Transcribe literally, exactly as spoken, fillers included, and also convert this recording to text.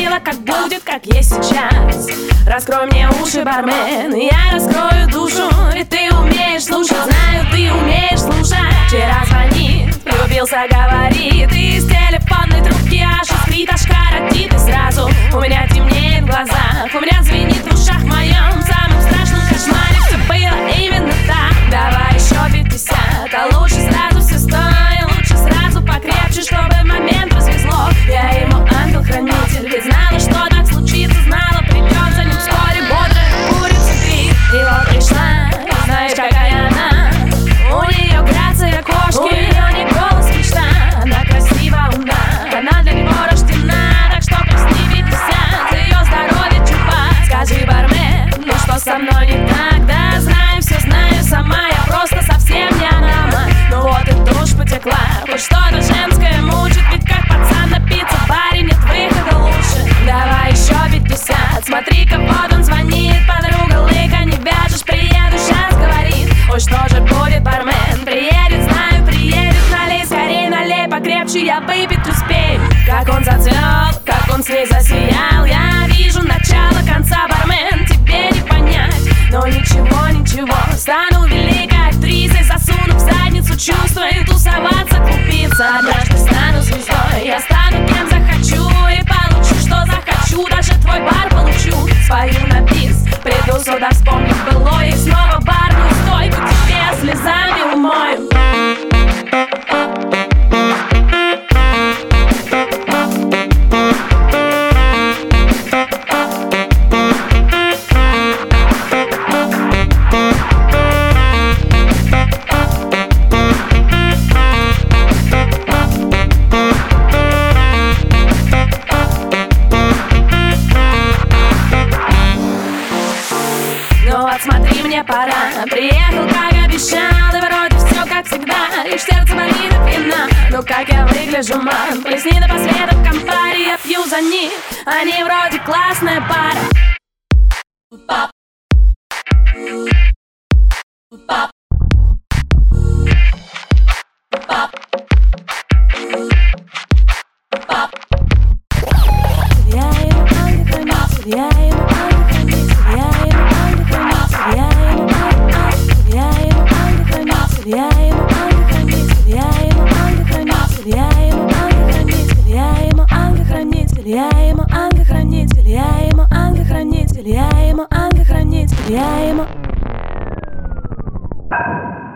говорила, как будет, как есть сейчас. Раскрой мне уши, бармен, и я раскрою душу. Ведь ты умеешь слушать, знаю, ты умеешь слушать. Вчера звонит, влюбился, говорит, и из телефонной трубки аж искрит, аж коротит. И сразу у меня темнеет в глазах, у меня звенит в ушах в моем самом страшном кошмаре. Все было именно так. Давай еще пятьдесят, а лучше сразу все стоит. Лучше сразу покрепче, чтобы в момент развезло. Я ему ангел-хранитель, ведь знала, что так случится. Знала, придет за ним вскоре бодрая курица крик. И вот пришла, знаешь, какая она. У нее грация кошки, у нее не голос мечта. Она красива, умна, она для него рождена. Так что плесни пятьдесят, ее здоровье чупа. Скажи, бармен, ну что со мной не так? Да знаю, все знаю сама, я просто совсем не она. Ну вот и тушь потекла, хоть что-то женское мучит. Ведь как пацан напиться в баре, нет выхода лучше. Давай еще пятьдесят, смотри-ка, вот он звонит. Подруга, лыка, не вяжешь, приеду, сейчас говорит. Ой, что же будет, бармен? Приедет, знаю, приедет. Налей скорей, налей покрепче, я выпить успею. Как он зацвел, как он с ней засиял. Я вижу начало конца, бармен, тебе не понять. Но ничего, ничего, стану великой актрисой. Засуну в задницу чувства и тусоваться, купиться. Однажды стану звездой, я стану кем захочу. И получу, что захочу, даже твой бар получу. Спою на бис, приду сюда, вспомнив былое. И снова барную стойку тебе слезами умою. Смотри, мне пора. Приехал, как обещал, и вроде все как всегда. Лишь сердце болит от вина. Ну как я выгляжу, мам? Плесни напоследок компари, я пью за них. Они вроде классная пара. Пап. Пап. Пап. Пап. Я ему ангел-хранитель, я ему ангел-хранитель, я ему ангел-хранитель, я ему ангел-хранитель, я ему ангел-хранитель, я ему ангел-хранитель, я ему ангел-хранитель, я ему ангел-хранитель, я ему ангел-хранитель, я ему ангел-хранитель, я ему ангел-хранитель, я ему ангел-хранитель, я ему